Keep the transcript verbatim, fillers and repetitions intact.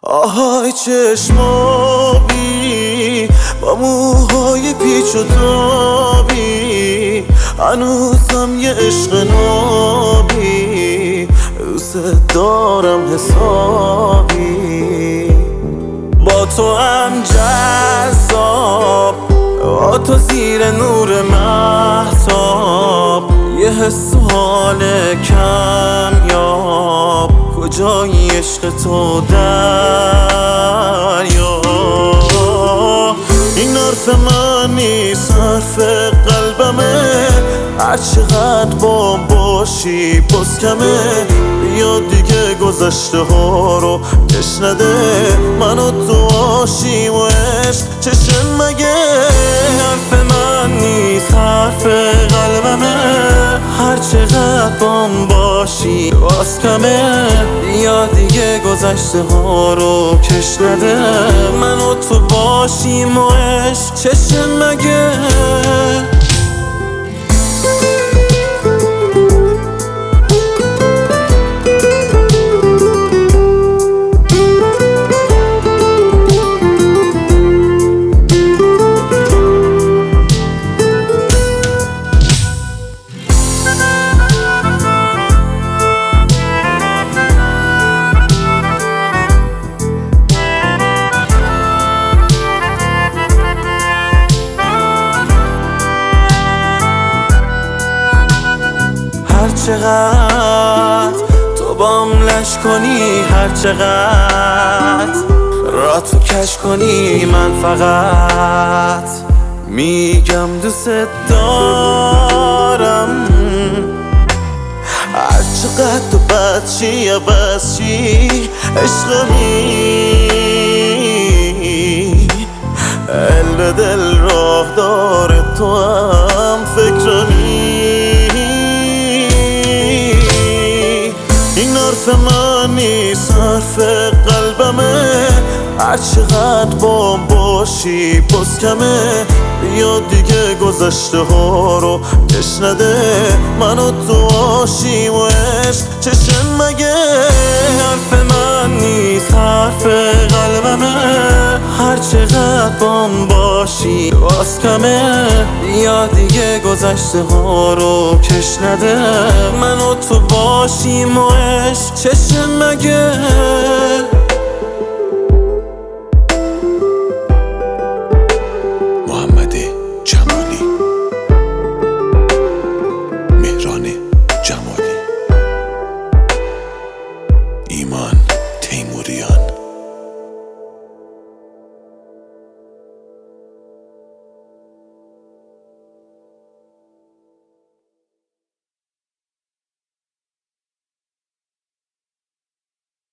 آهای چشمابی با موهای پیچ و تابی، هنوزم یه عشق نابی، دوست دارم حسابی. با تو هم جذاب، با تو زیر نور مهتاب، یه حس و حال کمیاب، کجایی عشق تو دریا؟ این حرف من نیست، حرف قلبمه، هر چقدر با باشی باز کمه. بیا دیگه گذشته ها رو کش نده، من و تو آشیم و عشق چشم مگه؟ حرف من نیست، حرف قلبمه، هر چقدر بام باشی باز کمه. بیا دیگه گذشته ها رو کش نده، من و تو باشیم و عشق چشم مگه؟ هر چقدر تو بام لش کنی، هر چقدر را تو کش کنی، من فقط میگم دوست دارم. هر چقدر تو بچی یا بچی عشقمی، دل به دل راه داره تو هم فکرمی. این حرف من نیست، حرف قلبمه، هر چقدر با باشی باز کمه. بیا دیگه گذشته ها رو کش نده، من و تو آشیم و عشق چشم مگه؟ حرف من نیست، حرف قلبمه، هر چقدر بام باشی باز کمه. بیا دیگه گذشته ها رو کش نده، من و تو باشیم و عشق چشم مگه؟ محمد جمالی، مهران جمالی، ایمان تیموریان.